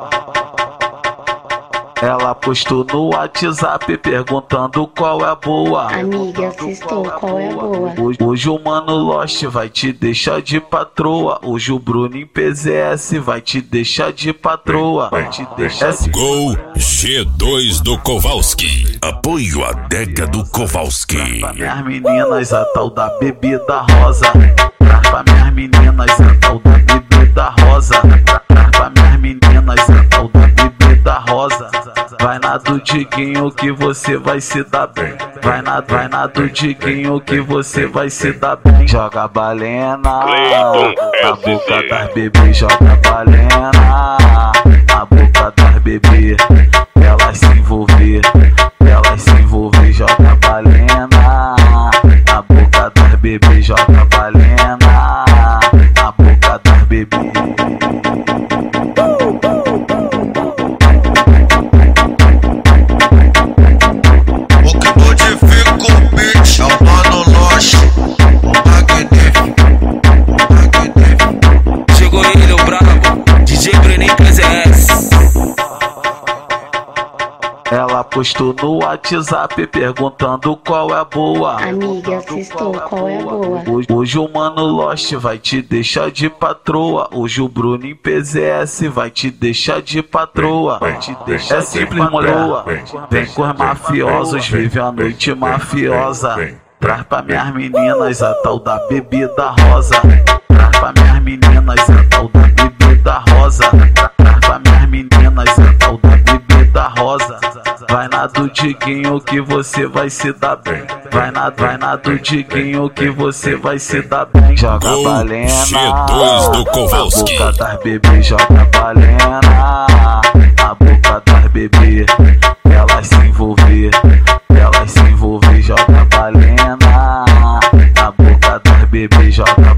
Ela postou no WhatsApp perguntando qual é a boa. Amiga, assistou, qual é a boa? Hoje o Mano Lost vai te deixar de patroa. Hoje o Bruno em PZS vai te deixar de patroa. Vai te deixar de... Gol G2 do Kowalski. Apoio a adega do Kowalski. Pra minhas meninas a tal da bebida rosa. Pra minhas meninas a tal da bebida rosa. Pra minhas meninas a tal da bebida rosa. Vai na do Diguinho que você vai se dar bem. Vai na do Diguinho que você vai se dar bem. Joga balena na boca das bebês. Joga balena na boca das bebês. Elas se envolver, elas se envolver. Joga balena na boca das bebês. Joga balena na boca das bebês. Ela postou no WhatsApp perguntando qual é a boa. Amiga, assistou, qual é a boa? Hoje o Mano Lost vai te deixar de patroa. Hoje o Bruno em PZS vai te deixar de patroa. Vai te deixar simples, moroa. Vem com os mafiosos, vive a noite mafiosa. Traz pra minhas meninas a tal da bebida rosa. Traz pra minhas meninas a tal da bebida rosa. Traz pra minhas meninas a tal da bebida rosa. Vai na do Diguinho que você vai se dar bem. Vai na do Diguinho que você vai se dar bem. Joga balena G2 do Kowalski. na boca das bebês. Joga balena na boca das bebês. Elas se envolver, elas se envolver. Joga balena na boca das bebês. Joga